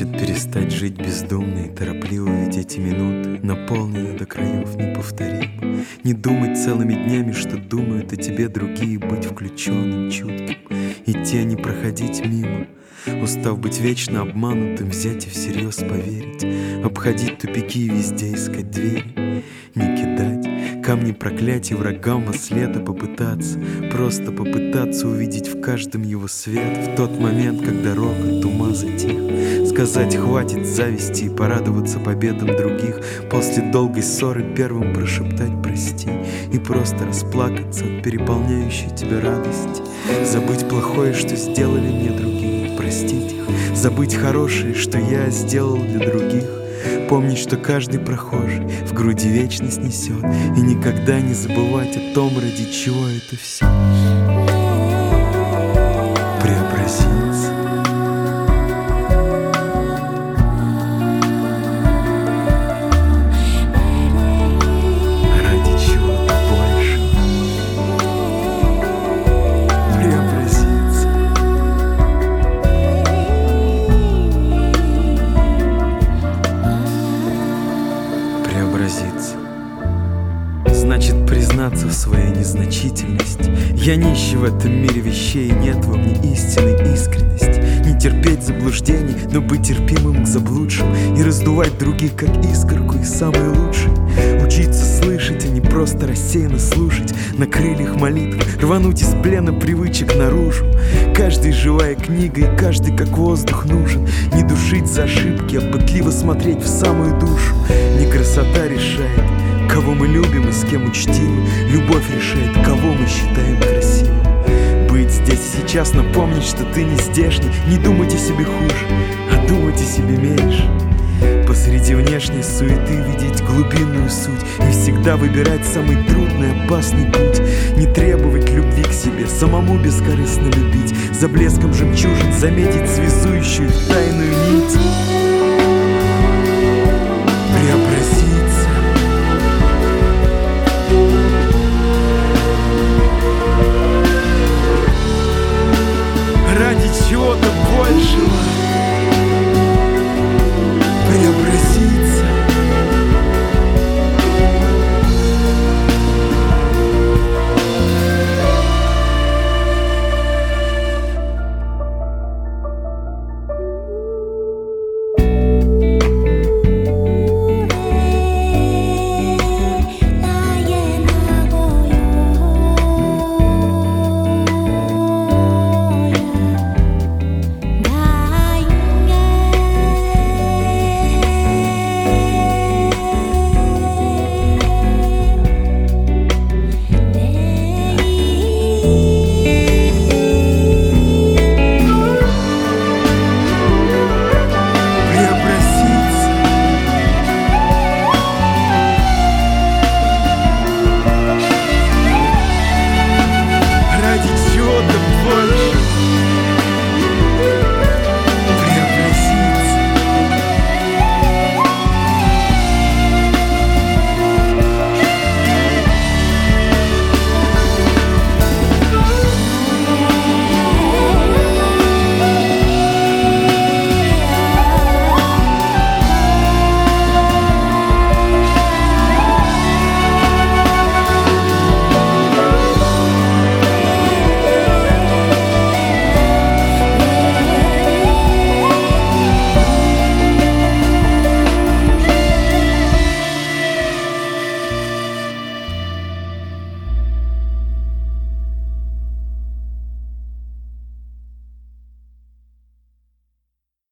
Значит, перестать жить бездумно и торопливо, ведь эти минуты наполнены до краев неповторимо. Не думать целыми днями, что думают о тебе другие, быть включенным, чутким, идти, а не проходить мимо. Устав быть вечно обманутым, взять и всерьез поверить, обходить тупики и везде искать двери. Не кидать камни проклятий врагам во след, а попытаться, просто попытаться увидеть в каждом его свет. В тот момент, когда рокот ума затих, сказать хватит зависти и порадоваться победам других. После долгой ссоры первым прошептать прости и просто расплакаться от переполняющей тебя радости. Забыть плохое, что сделали мне другие, простить их. Забыть хорошее, что я сделал для других. Помнить, что каждый прохожий в груди вечность несет, и никогда не забывать о том, ради чего это все. Преобразиться. Ради чего-то большего. Преобразиться. Преобразиться. Значит, признаться в своей незначительности. Я нищий в этом мире вещей, и нет во мне истинной искренности. Не терпеть заблуждений, но быть терпимым к заблудшим, и раздувать других, как искорку, и самые лучшие. Учиться слышать, а не просто рассеянно слушать. На крыльях молитв рвануть из плена привычек наружу. Каждый живая книга, и каждый как воздух нужен. Не душить за ошибки, а пытливо смотреть в самую душу. Не красота решает, кого мы любим и с кем учтивы. Любовь решает, кого мы считаем красивым. Быть здесь и сейчас, но помнить, что ты не здешний. Не думать о себе хуже, а думать о себе меньше. Посреди внешней суеты видеть глубинную суть и всегда выбирать самый трудный, опасный путь. Не требовать любви к себе, самому бескорыстно любить. За блеском жемчужин заметить связующую тайную нить.